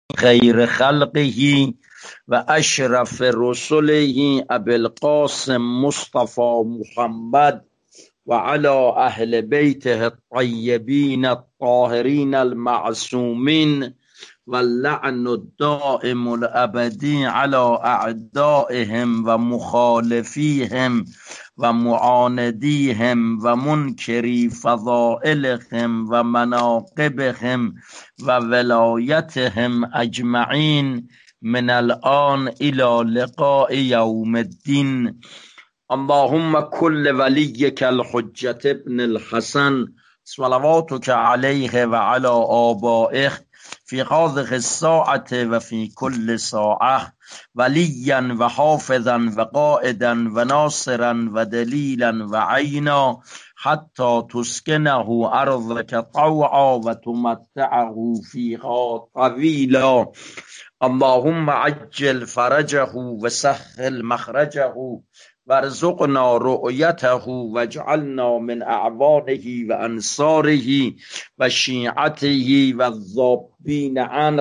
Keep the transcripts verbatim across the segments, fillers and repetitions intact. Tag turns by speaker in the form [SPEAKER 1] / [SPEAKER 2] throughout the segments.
[SPEAKER 1] خیر خلقه و اشرف رسله ابی القاسم مصطفى محمد و علی اهل بیته الطیبین الطاهرین المعصومین و اللعن الدائم الابدی علی اعدائهم و مخالفیهم و معاندیهم و منکری فضائلهم و مناقبهم و ولایتهم اجمعین من الان الى لقاء یوم الدین. اللهم كل وليك الحجة ابن الحسن صلواتك عليه وعلى آبائه في هذه الساعة وفي كل ساعة وليا وحافظا وقائدا وناصرا ودليلا وعينا حتى تسكنه أرضك طوعا وتمتعه فيها طويلا. اللهم عجل فرجه وسهل مخرجه وارزقنا رؤيته واجعلنا من اعوانه وانصاره وشيعته والذابين عنه.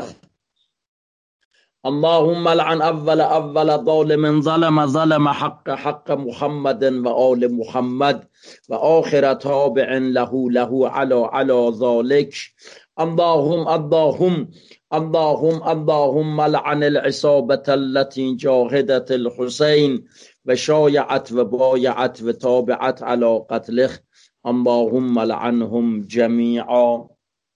[SPEAKER 1] اللهم لعن اول اول ظالم ظلم ظلم حق حق محمد وآل محمد وآخر تابع له له على على ذلك. اللهم اللهم اللهم اللهم لعن العصابة التي جاهدت الحسين وشايعت وبايعت وتابعت على قتله. اللهم لعنهم جميعا.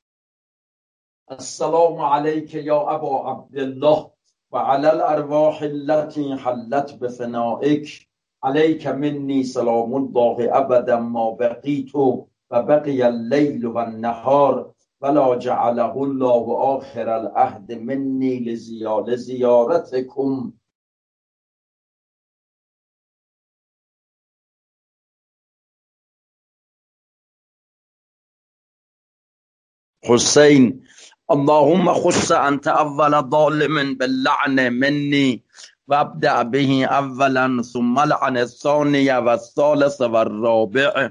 [SPEAKER 1] السلام عليك يا أبا عبد الله وعلى الأرواح التي حلت بفنائك. عليك مني سلام الله أبدا ما بقيت وبقي الليل والنهار ولا جعله الله آخر العهد مني لزيارتكم. حسين اللهم خص أنت أول ظالم باللعن مني وابدأ به أولا ثم لعن الثاني والثالث والرابع.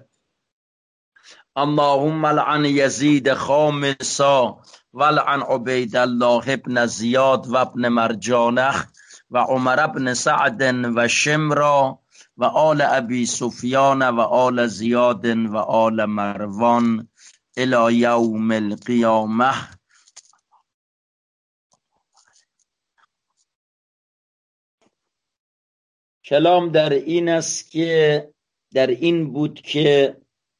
[SPEAKER 1] اللهم لعن يزيد خامسا ولعن عبيد الله بن زياد وابن مرجانه وعمر بن سعد وشمرا وآل أبي سفيان وآل زياد وآل مروان الى یوم القیامه. کلام در این است که در این بود که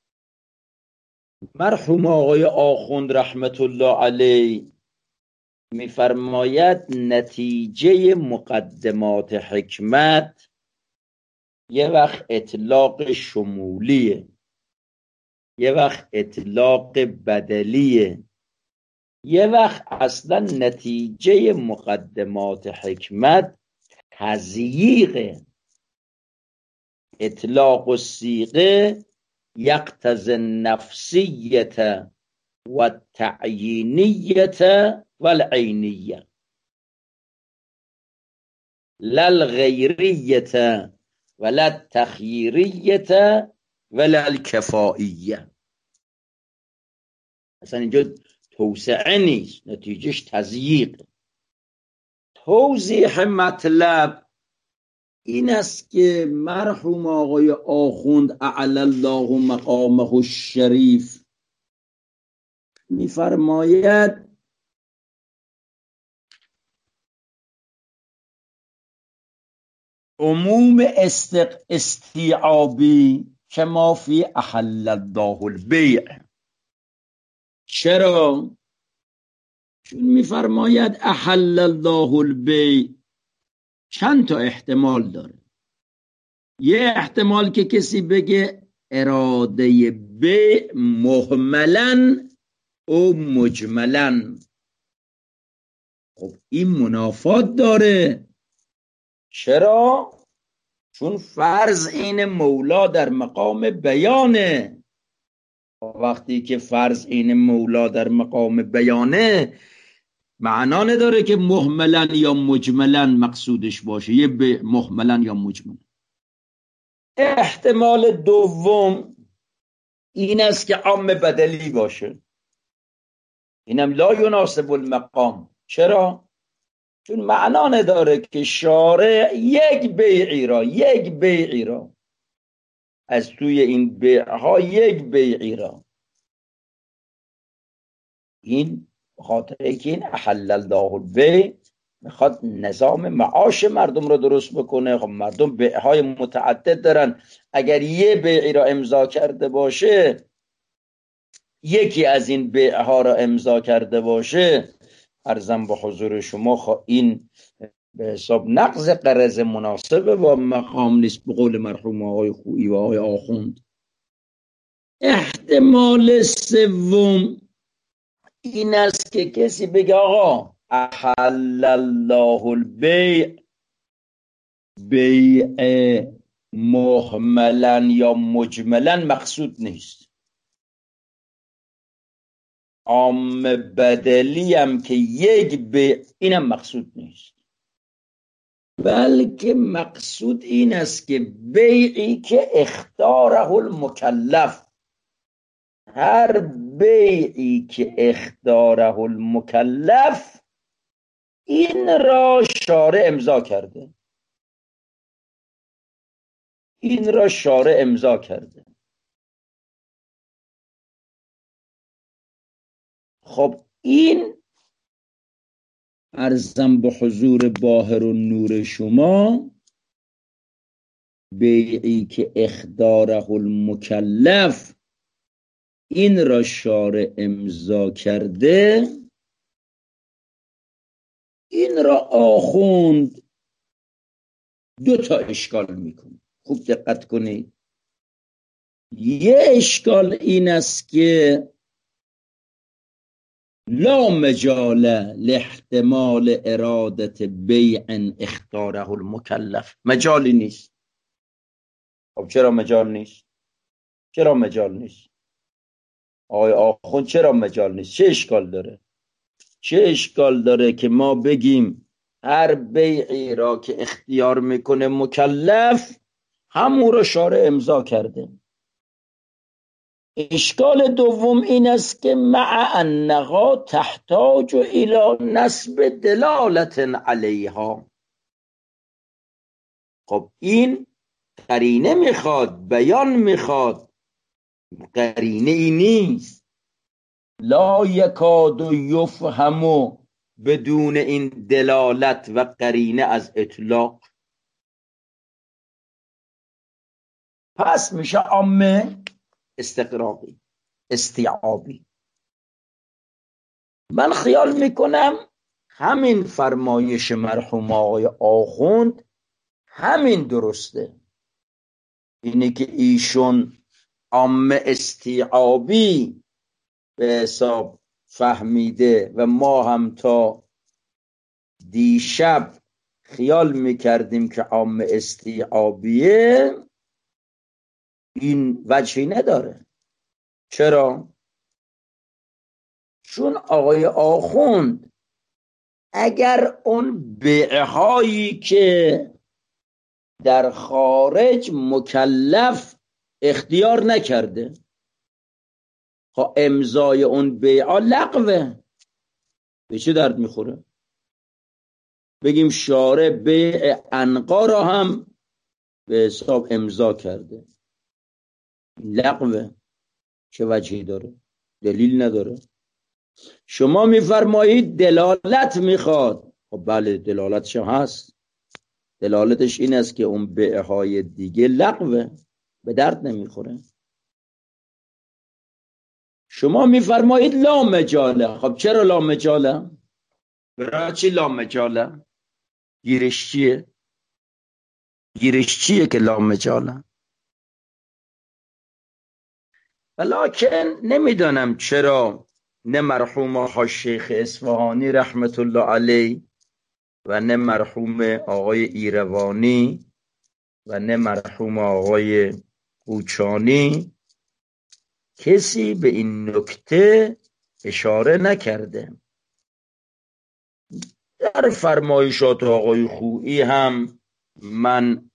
[SPEAKER 1] مرحوم آقای آخوند رحمت الله علیه میفرماید نتیجه مقدمات حکمت یه وقت اطلاق شمولیه، یه وقت اطلاق بدلیه، یه وقت اصلا نتیجه مقدمات حکمت تضییقه. اطلاق الصیغه یقتضی النفسیت و التعیینیت و العینیه لا الغیریت ولا التخییریت ولا الکفائیه. اصلا اینجا توسعه نیست، نتیجهش تضییق. توضیح مطلب این است که مرحوم آقای آخوند اعلی الله مقامه الشریف میفرماید عموم استق استیعابی که ما فی احل الله البیع. چرا؟ چون میفرماید احل الله البیع چند تا احتمال داره. یه احتمال که کسی بگه اراده بیع مهملا او مجملا. خب این منافات داره. چرا؟ چون فرض این مولا در مقام بیانه. وقتی که فرض این مولا در مقام بیانه معنا نداره که مهملا یا مجملا مقصودش باشه، یه به مهملا یا مجملا. احتمال دوم این است که عام بدلی باشه. اینم لا یناسب المقام. چرا؟ چون معنا نداره که شارع یک بیعی را یک بیعی را از توی این بیعها یک بیعی را، این خاطره که این احل الله البیع میخواد نظام معاش مردم رو درست بکنه. خب مردم بیعهای متعدد دارن، اگر یه بیعی را امضا کرده باشه، یکی از این بیعها را امضا کرده باشه، عرضم به حضور شما این به حساب نقض قرض مناسب با مقام نیست، به قول مرحوم آقای خویی و آقای آخوند. احتمال سوم این است که کسی بگه آقا احل الله البیع، بیع محملا یا مجملا مقصود نیست، عام بدلی هم که یک بیع اینم مقصود نیست، بلکه مقصود این است که بیعی که اختاره المکلف، هر بیعی که اختاره المکلف این را شارع امضا کرده، این را شارع امضا کرده. خب این عرضم به حضور باهر و نور شما، بیعی که اخداره المکلف این را شارع امضا کرده، این را آخوند دو تا اشکال میکنه. خوب دقت کنید. یه اشکال این است که لا مجال لاحتمال ارادت بیع اختاره المکلف، مجالی نیست. خب چرا مجال نیست؟ چرا مجال نیست؟ آقای آخوند چرا مجال نیست؟ چه اشکال داره؟ چه اشکال داره که ما بگیم هر بیعی را که اختیار میکنه مکلف همون را شارع امضا کرده؟ اشکال دوم این است که مع انها تحتاج الى نسب دلالت علیها، خب این قرینه میخواد، بیان میخواد، قرینه ای نیست. لا یکاد یفهم بدون این دلالت و قرینه از اطلاق، پس میشه عامه استقراقی استیعابی. من خیال میکنم همین فرمایش مرحوم آقای آخوند همین درسته، اینه که ایشون عامه استیعابی به حساب فهمیده و ما هم تا دیشب خیال میکردیم که عامه استیعابیه. این وجهی نداره. چرا؟ چون آقای آخوند اگر اون بیعهایی که در خارج مکلف اختیار نکرده، خب امضای اون بیعه لغوه، به چه درد میخوره؟ بگیم شارع بیع عنقا را هم به حساب امضا کرده، لغوه، چه وجهی داره؟ دلیل نداره. شما میفرمایید دلالت میخواد، خب بله دلالتش هست، دلالتش این است که اون بیعهای دیگه لغوه، به درد نمیخوره. شما میفرمایید لا مجاله، خب چرا لا مجاله؟ برای چی لا مجاله؟ گیرش چیه؟ گیرش چیه که لا مجاله؟ ولیکن نمیدانم چرا نه مرحوم آقای شیخ اصفهانی رحمت الله علیه و نه مرحوم آقای ایروانی و نه مرحوم آقای قوچانی کسی به این نکته اشاره نکرده. در فرمایشات آقای خویی هم من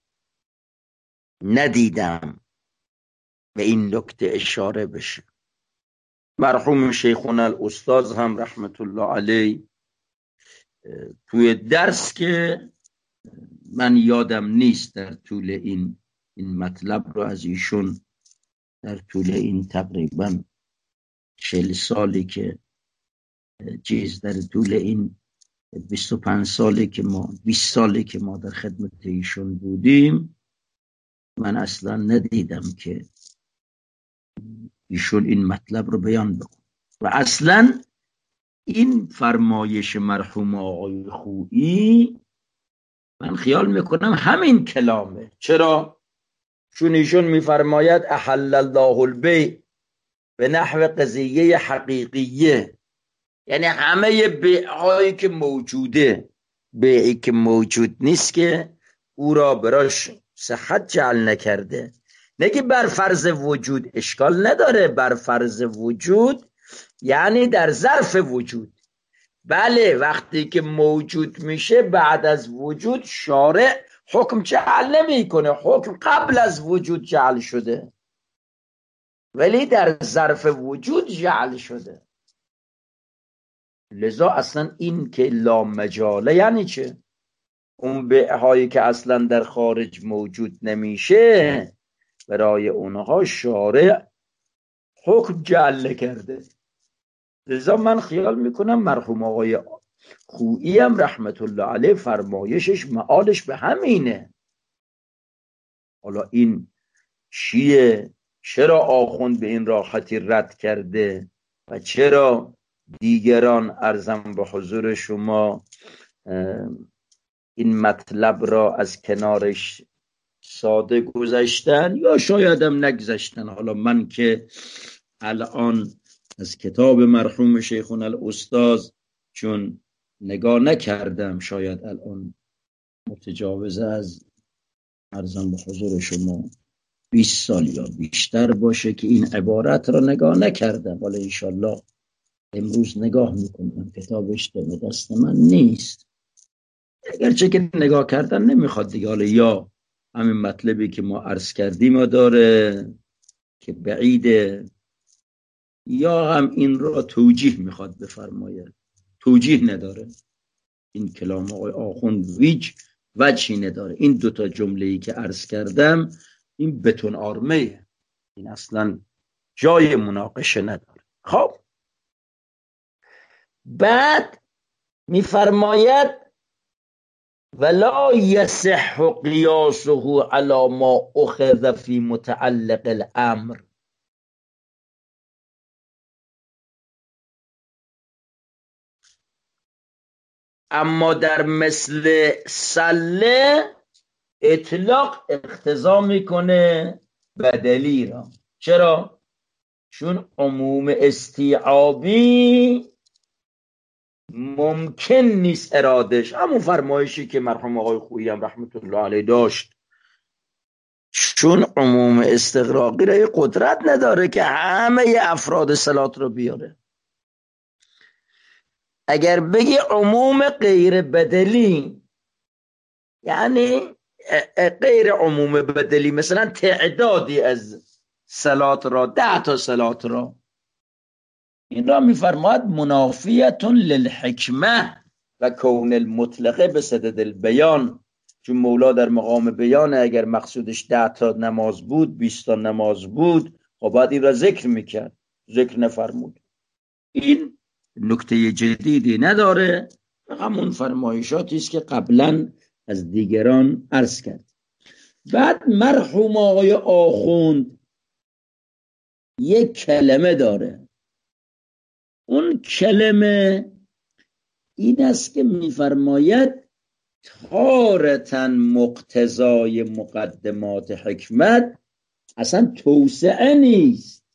[SPEAKER 1] ندیدم به این نکته اشاره بشه. مرحوم شیخنا الاستاذ هم رحمت الله علیه توی درس که من یادم نیست در طول این این مطلب رو از ایشون در طول این تقریبا چهل سالی که چیز در طول این بیست و پنج سالی که ما بیست سالی که ما در خدمت ایشون بودیم من اصلا ندیدم که ایشون این مطلب رو بیان بکن و اصلا این فرمایش مرحوم آقای خویی من خیال میکنم همین کلامه. چرا؟ چون ایشون میفرماید احل الله البیع به نحو قضیه حقیقیه، یعنی همه بیعهایی که موجوده، بیعی که موجود نیست که او را براش صحت جعل نکرده. نگه بر فرض وجود اشکال نداره، بر فرض وجود یعنی در ظرف وجود. بله وقتی که موجود میشه بعد از وجود شارع حکم جعل نمی کنه، حکم قبل از وجود جعل شده ولی در ظرف وجود جعل شده. لذا اصلا این که لا مجاله یعنی چه؟ اون بیعهایی که اصلا در خارج موجود نمیشه برای اونها شارع حکم جعل کرده. لذا من خیال میکنم مرحوم آقای خویی هم رحمت الله علیه فرمایشش معالش به همینه. حالا این چیه؟ چرا آخوند به این راحتی رد کرده و چرا دیگران عرضم به حضور شما این مطلب را از کنارش ساده گذاشتن یا شاید هم نگذاشتن؟ حالا من که الان از کتاب مرحوم شیخنا الاستاذ چون نگاه نکردم، شاید الان متجاوز از عرضم به حضور شما بیست سال یا بیشتر باشه که این عبارت را نگاه نکردم. حالا انشالله امروز نگاه میکنم، کتابش دم دست من نیست، اگرچه که نگاه کردن نمیخواد دیگه. حالا یا همین مطلبی که ما عرض کردیم و داره که بعیده، یا هم این را توجیه میخواد بفرماید، توجیه نداره. این کلام آقای آخوند ویج وجهی نداره. این دوتا جمله‌ای که عرض کردم این بتون آرمه، این اصلا جای مناقشه نداره. خب بعد میفرماید ولا یصح قیاسه علی ما اخذ فی متعلق الامر. اما در مثل سله اطلاق اقتضا میکنه بدلی را. چرا؟ چون عموم استیعابی ممکن نیست ارادش، همون فرمایشی که مرحوم آقای خویی هم رحمت الله علیه داشت، چون عموم استغراقی را قدرت نداره که همه افراد صلات رو بیاره. اگر بگی عموم غیر بدلی یعنی غیر عموم بدلی، مثلا تعدادی از صلات را، ده تا صلات را، این را میفرماید منافیتون للحکمه و کون المطلقه به صدد البیان. چون مولا در مقام بیان اگر مقصودش ده تا نماز بود، بیست تا نماز بود، خب باید این را ذکر میکرد، ذکر نفرمود. این نکته جدیدی نداره، همون فرمایشاتی است که قبلا از دیگران عرض کرد. بعد مرحوم آقای آخوند یک کلمه داره، اون کلمه این است که میفرماید تارتن مقتضای مقدمات حکمت اصلا توسعه نیست،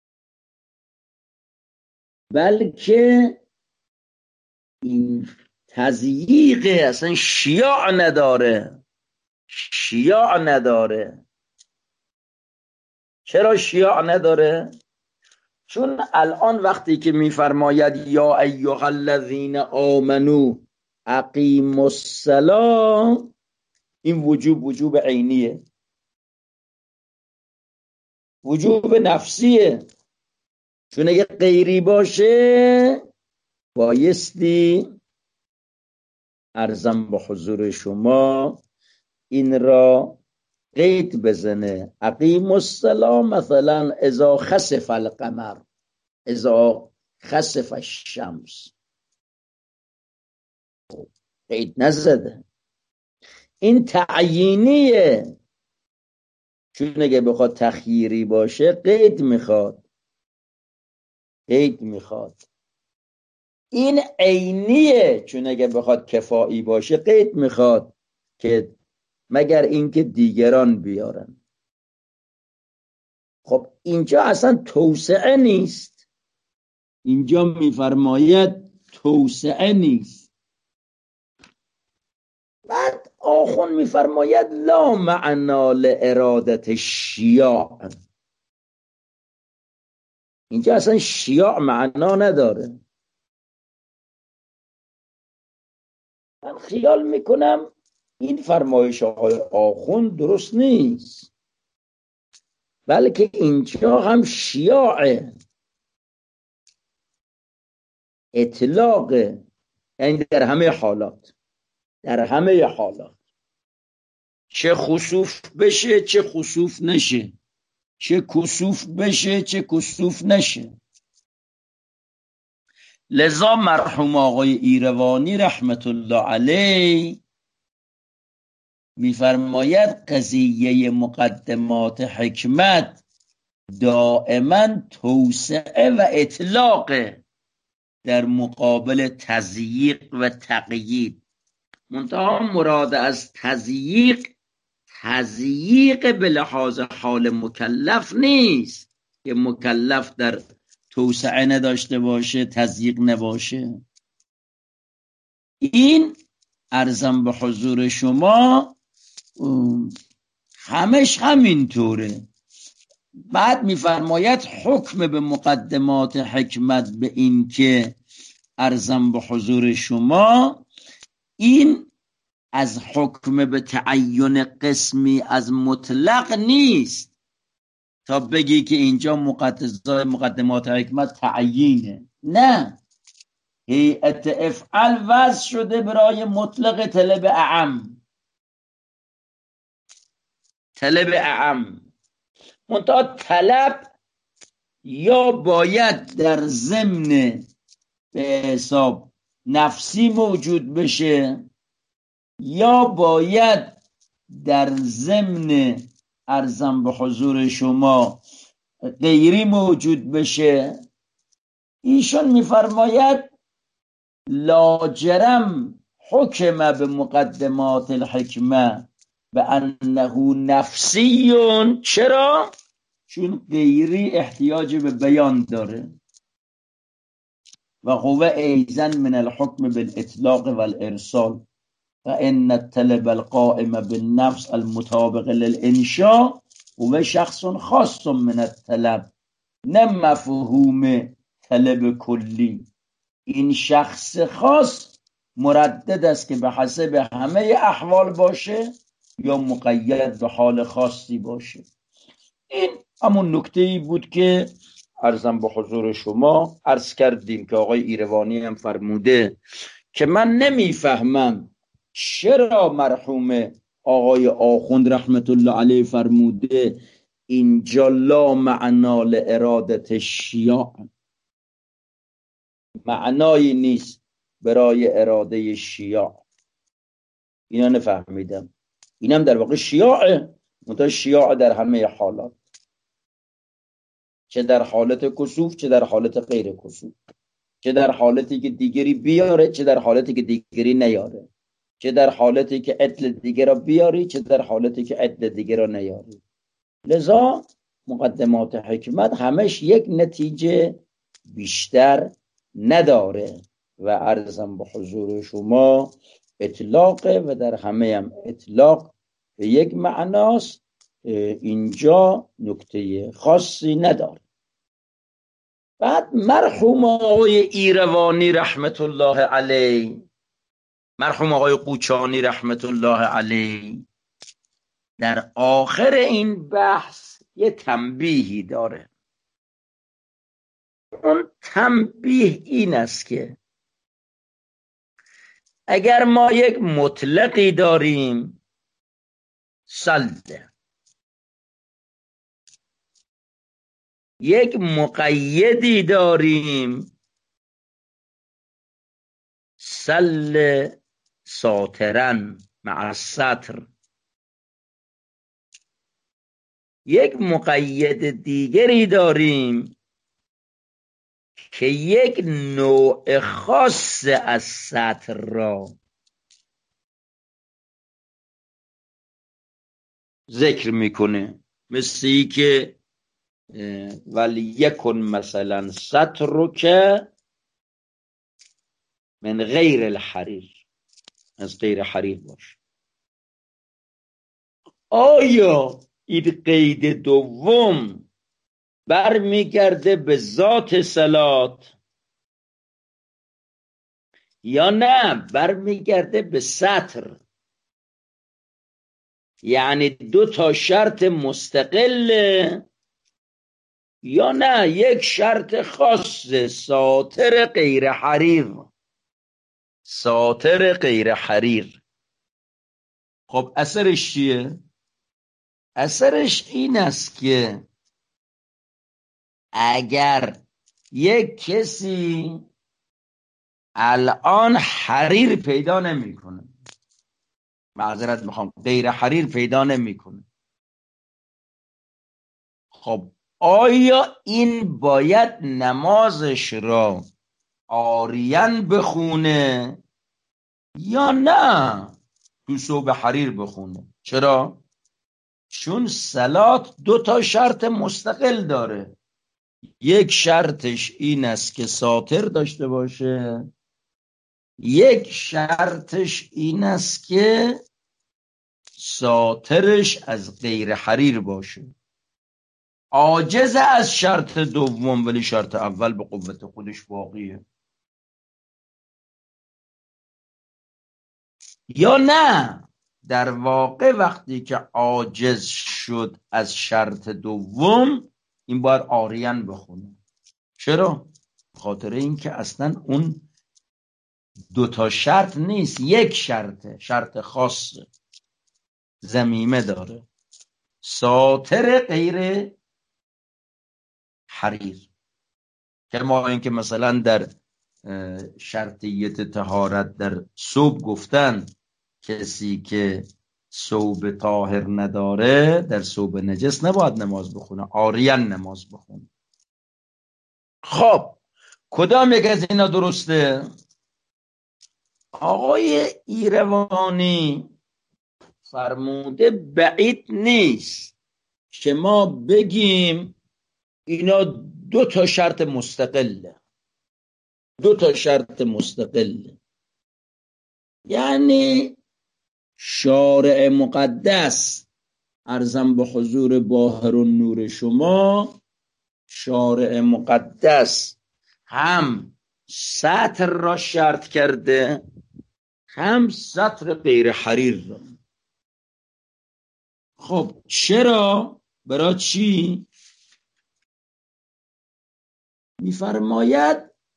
[SPEAKER 1] بلکه این تضییق اصلا شیاع نداره، شیاع نداره. چرا شیاع نداره؟ چون الان وقتی که میفرماید یا ایها الذین آمنو اقیموا الصلاة، این وجوب وجوب عینیه، وجوب نفسیه. چون اگه غیری باشه بایستی عرضم به حضور شما این را قید بزنه. اقیم الصلاة مثلا اذا خسف القمر، اذا خسف الشمس، قید نزده. این تعیینیه، چون اگه بخواد تخییری باشه قید میخواد، قید میخواد. این عینیه، چون اگه بخواد کفایی باشه قید میخواد که مگر اینکه دیگران بیارن. خب اینجا اصلا توسعه نیست، اینجا میفرماید توسعه نیست. بعد آخون میفرماید لا معنا لارادت شیاع. اینجا اصلا شیاع معنا نداره. من خیال میکنم این فرمایش آقای آخوند درست نیست، بلکه اینجا هم شیاعه، اطلاقه، یعنی در همه حالات، در همه حالات، چه خسوف بشه چه خسوف نشه، چه کسوف بشه چه کسوف نشه. لذا مرحوم آقای ایروانی رحمت الله علیه میفرماید قضیه مقدمات حکمت دائما توسعه و اطلاق در مقابل تضییق و تقیید. منتها مراد از تضییق تضییق به لحاظ حال مکلف نیست که مکلف در توسعه نداشته باشه، تضییق نباشه. این عرضم به حضور شما همش همینطوره. بعد میفرماید حکم به مقدمات حکمت به این که عرضم به حضور شما این از حکم به تعین قسمی از مطلق نیست تا بگی که اینجا مقدمات حکمت تعیینه. نه، هیئت افعل وضع شده برای مطلق طلب اعم، طلب اعم. منتها طلب یا باید در ضمن به حساب نفسی موجود بشه یا باید در ضمن عرضم به حضور شما غیری موجود بشه. ایشون میفرماید لاجرم حکم به مقدمات الحکمه به انه نفسیون. چرا؟ چون غیری احتیاج به بیان داره. و هو ایزن من الحکم بالاطلاق والارسال فان الطلب القائم بالنفس المطابق للانشاء هو شخص خاص من الطلب، نه مفهوم طلب کلی. این شخص خاص مردد است که به حسب همه احوال باشه یا مقید به حال خاصی باشه. این همون نکته‌ای بود که عرضم به حضور شما عرض کردیم که آقای ایروانی هم فرموده که من نمیفهمم چرا مرحوم آقای آخوند رحمت الله علیه فرموده اینجا لا معنا لارادت شیاع، معنایی نیست برای اراده شیاع. اینا نفهمیدم. اینم در واقع شیاعه، منتها شیاع در همه حالات، چه در حالت کسوف چه در حالت غیر کسوف، چه در حالتی که دیگری بیاره چه در حالتی که دیگری نیاره، چه در حالتی که عدل دیگر را بیاری چه در حالتی که عدل دیگر را نیاری. لذا مقدمات حکمت همش یک نتیجه بیشتر نداره و عرضم به حضور شما اطلاقه و در همه هم اطلاق به یک معناست، اینجا نکته خاصی نداره. بعد مرحوم آقای ایروانی رحمت الله علیه، مرحوم آقای قوچانی رحمت الله علیه در آخر این بحث یه تنبیهی داره. اون تنبیه این است که اگر ما یک مطلقی داریم سله، یک مقیدی داریم سل ساترن مع السطر، یک مقید دیگری داریم که یک نوع خاص از سطر را ذکر میکنه، مثل ای که ولیکن مثلا سطرک من غیر الحریر، از غیر حریر باشه. آیا این قید دوم برمیگرده به ذات صلات یا نه برمیگرده به سطر؟ یعنی دو تا شرط مستقل یا نه یک شرط خاص ساتر غیر حریر؟ ساتر غیر حریر. خب اثرش چیه؟ اثرش این است که اگر یک کسی الان حریر پیدا نمیکنه، معذرت میخوام غیر حریر پیدا نمیکنه، خب آیا این باید نمازش را عاریان بخونه یا نه تو ثوب حریر بخونه؟ چرا؟ چون صلات دو تا شرط مستقل داره. یک شرطش این است که ساتر داشته باشه، یک شرطش این است که ساترش از غیر حریر باشه. عاجز از شرط دوم ولی شرط اول به قوت خودش باقیه. یا نه در واقع وقتی که عاجز شد از شرط دوم این باید عاریان بخونه. چرا؟ خاطر این که اصلا اون دو تا شرط نیست، یک شرطه، شرط خاصه، ضمیمه داره، ساتر غیر حریر. کما اینکه مثلا در شرطیت طهارت در ثوب گفتن کسی که ثوب طاهر نداره در ثوب نجس نباید نماز بخونه، عاریان نماز بخونه. خب کدام یک از اینا درسته؟ آقای ایروانی فرموده بعید نیست که ما بگیم اینا دو تا شرط مستقله، دو تا شرط مستقله. یعنی شارع مقدس عرضم به حضور باهر و نور شما، شارع مقدس هم سطر را شرط کرده هم سطر غیر حریر را. خب چرا؟ برای چی؟ میفرماید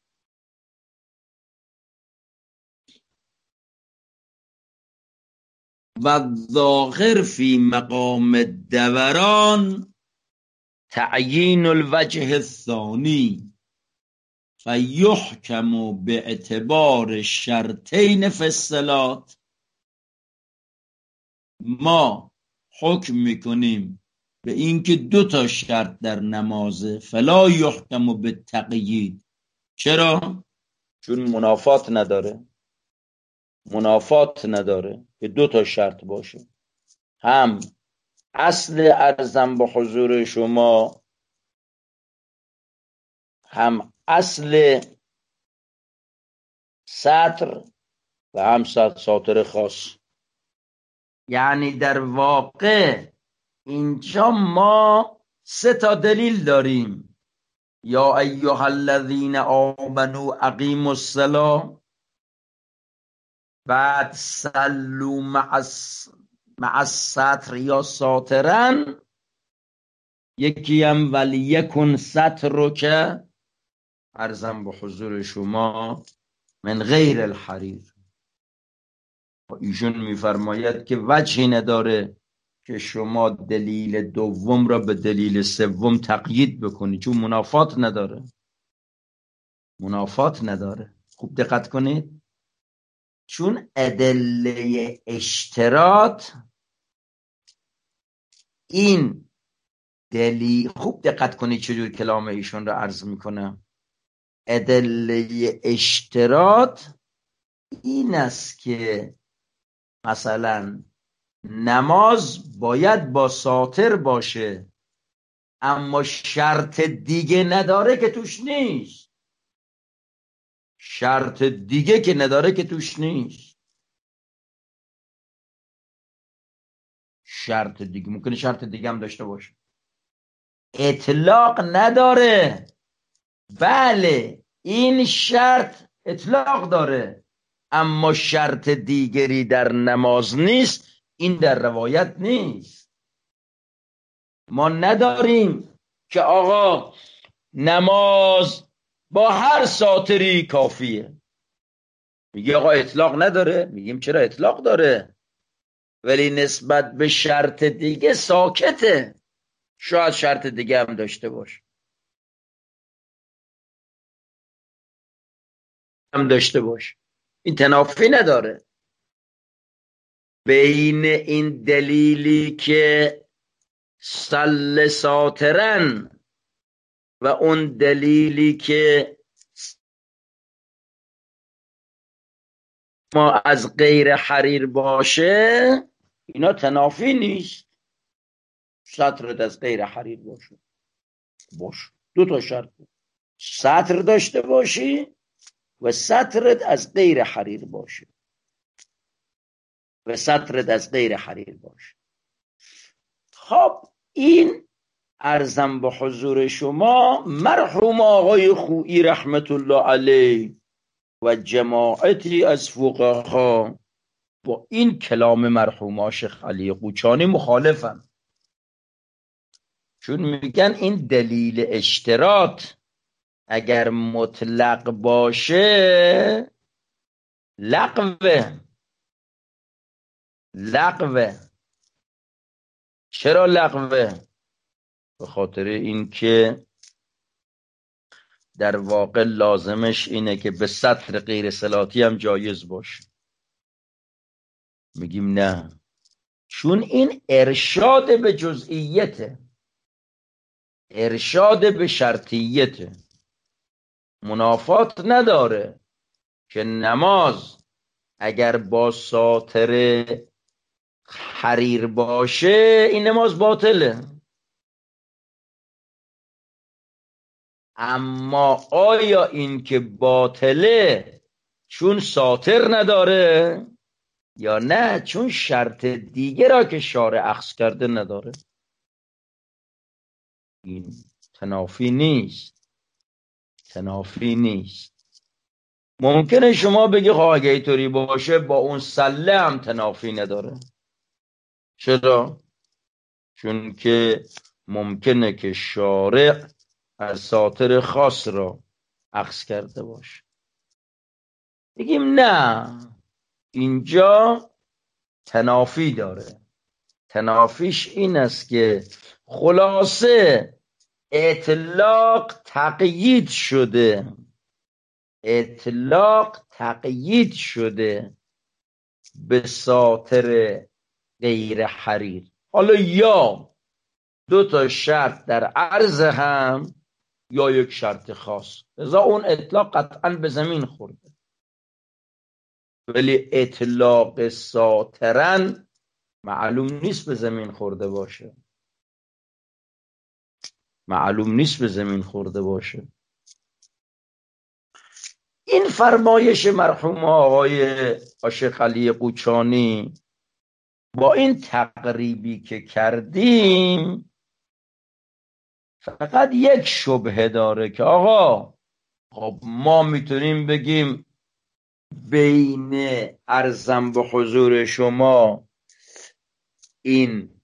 [SPEAKER 1] و ظاهر فی مقام الدوران تعیین الوجه الثانی فیحکم به اعتبار شرطین فی الصلاة. ما حکم میکنیم به اینکه دو تا شرط در نمازه، فلا یحکم به تقیید. چرا؟ چون منافات نداره، منافات نداره که دو تا شرط باشه، هم اصل ارزم به حضور شما هم اصل سطر و هم ساتر خاص. یعنی در واقع اینجا ما سه تا دلیل داریم. یا ایها الذین آمنوا اقیموا الصلاة، بعد صلوا مع مع السطر یا ساترن، یکی هم ولیکن سطرک عرضم به حضور شما من غیر الحریر. ایشون میفرماید که وجهی نداره که شما دلیل دوم را به دلیل سوم تقیید بکنید، چون منافات نداره. منافات نداره. خوب دقت کنید، چون ادله اشتراط این دلیل، خوب دقت کنید چجور کلام ایشون را عرض میکنم. ادله اشتراط این است که مثلا نماز باید با ساتر باشه، اما شرط دیگه نداره که توش نیست. شرط دیگه که نداره که توش نیست. شرط دیگه ممکنه شرط دیگه هم داشته باشه، اطلاق نداره. بله این شرط اطلاق داره، اما شرط دیگری در نماز نیست. این در روایت نیست. ما نداریم که آقا نماز با هر ساتری کافیه. میگه آقا اطلاق نداره. میگیم چرا اطلاق داره، ولی نسبت به شرط دیگه ساکته. شاید شرط دیگه هم داشته باشه هم داشته باشه این تنافی نداره. بین این دلیلی که صل ساترن و اون دلیلی که ما از غیر حریر باشه، اینا تنافی نیست. سطرت از غیر حریر باشه باشه دو تا شرط، سطر داشته باشی و سطرت از غیر حریر باشه و سطرت از غیر حریر باشه. خب این عرضم به حضور شما مرحوم آقای خویی رحمت الله علیه و جماعتی از فقها با این کلام مرحوم شیخ علی قوچانی مخالفن، چون میگن این دلیل اشتراط اگر مطلق باشه لغوه. لغوه. چرا لغوه؟ به خاطر اینکه در واقع لازمش اینه که به سطر غیر صلاتی هم جایز باشه. میگیم نه، چون این ارشاد به جزئیته، ارشاد به شرطیته. منافات نداره که نماز اگر با ساتر حریر باشه این نماز باطله. اما آیا این که باطله چون ساتر نداره یا نه چون شرط دیگه را که شارع اخذ کرده نداره؟ این تنافی نیست. تنافی نیست. ممکنه شما بگی خب اگه اینطوری باشه با اون سله هم تنافی نداره. چرا؟ چون که ممکنه که شارع از ساتر خاص را اخذ کرده باشه. بگیم نه، اینجا تنافی داره. تنافیش این است که خلاصه اطلاق تقیید شده. اطلاق تقیید شده به ساتر غیر حریر. حالا یا دو تا شرط در عرض هم یا یک شرط خاص، لذا اون اطلاق قطعا به زمین خورده. ولی اطلاق ساترن معلوم نیست به زمین خورده باشه. معلوم نیست به زمین خورده باشه. این فرمایش مرحوم آقای شیخ علی قوچانی با این تقریبی که کردیم فقط یک شبهه داره که آقا خب ما میتونیم بگیم بین ارزم به حضور شما این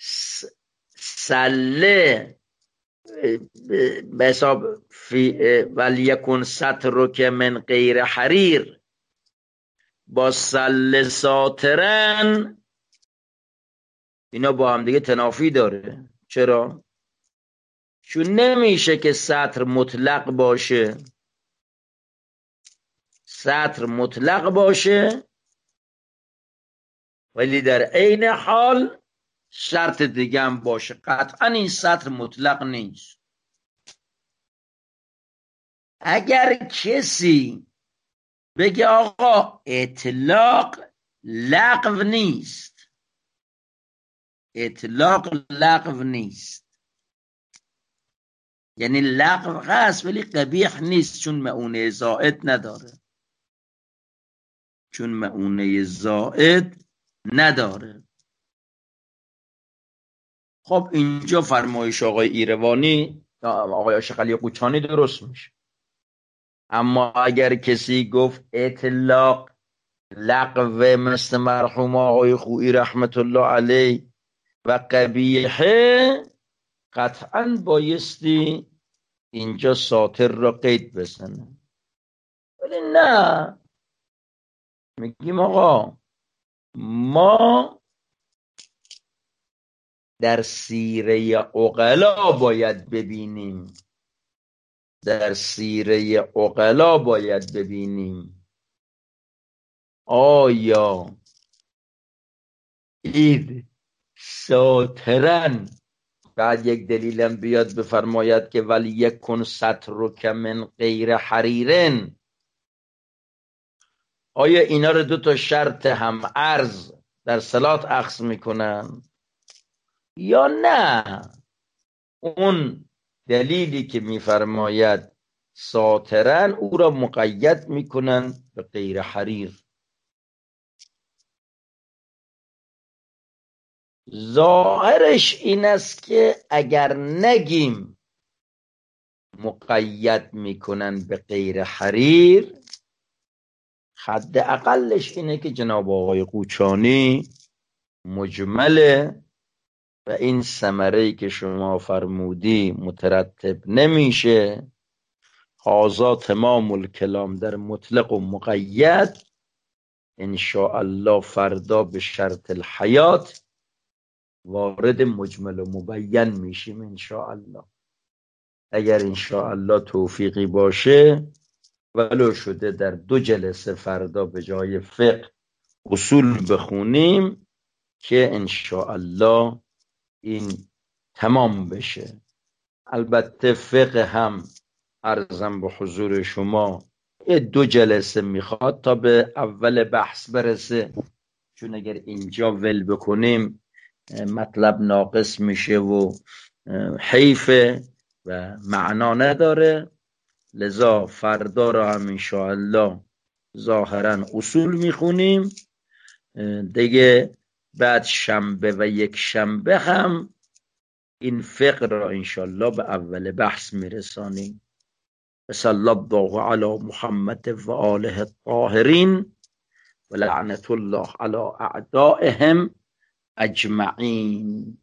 [SPEAKER 1] سله به حساب ولیکن سطر که من غیر حریر با سل ساترن اینا با هم دیگه تنافی داره. چرا؟ چون نمیشه که سطر مطلق باشه سطر مطلق باشه ولی در عین حال شرط دیگه هم باشه. قطعا این سطر مطلق نیست. اگر کسی بگه آقا اطلاق لغو نیست، اطلاق لغو نیست یعنی لغو هست ولی قبیح نیست چون مؤونه زائد نداره، چون مؤونه زائد نداره. خب اینجا فرمایش آقای ایروانی آقای عاشق علی قوچانی درست میشه. اما اگر کسی گفت اطلاق لغو مثل مرحوم آقای خویی رحمت الله علیه و قبیحه، قطعا بایستی اینجا ساتر را قید بزنه. ولی نه، میگیم آقا ما در سیره عقلا باید ببینیم، در سیره عقلا باید ببینیم آیا اید ساترن بعد یک دلیلم بیاد بفرماید که ولی یک کن سطرک من غیر حریرن، آیا اینا رو دو تا شرط هم عرض در صلات اخذ میکنن یا نه اون دلیلی که میفرماید ساترن او را مقید میکنن به غیر حریر؟ ظاهرش این است که اگر نگیم مقید میکنن به غیر حریر، حد اقلش اینه که جناب آقای قوچانی مجمله و این ثمره‌ای که شما فرمودی مترتب نمیشه. هذا تمام الکلام در مطلق و مقید. ان شاء الله فردا به شرط الحیات وارد مجمل و مبین میشیم ان شاء الله. اگر ان شاء الله توفیقی باشه ولو شده در دو جلسه فردا به جای فقه اصول بخونیم که ان شاء الله این تمام بشه. البته فقه هم عرضم به حضور شما دو جلسه میخواد تا به اول بحث برسه، چون اگر اینجا ول بکنیم مطلب ناقص میشه و حیفه و معنا نداره. لذا فردا را هم انشاءالله ظاهرا اصول میخونیم دیگه، بعد شنبه و یک شنبه هم این فقه را انشاءالله به اول بحث میرسانیم. صلی الله علی محمد و آله الطاهرین و لعنت الله علی اعدائهم اجمعین.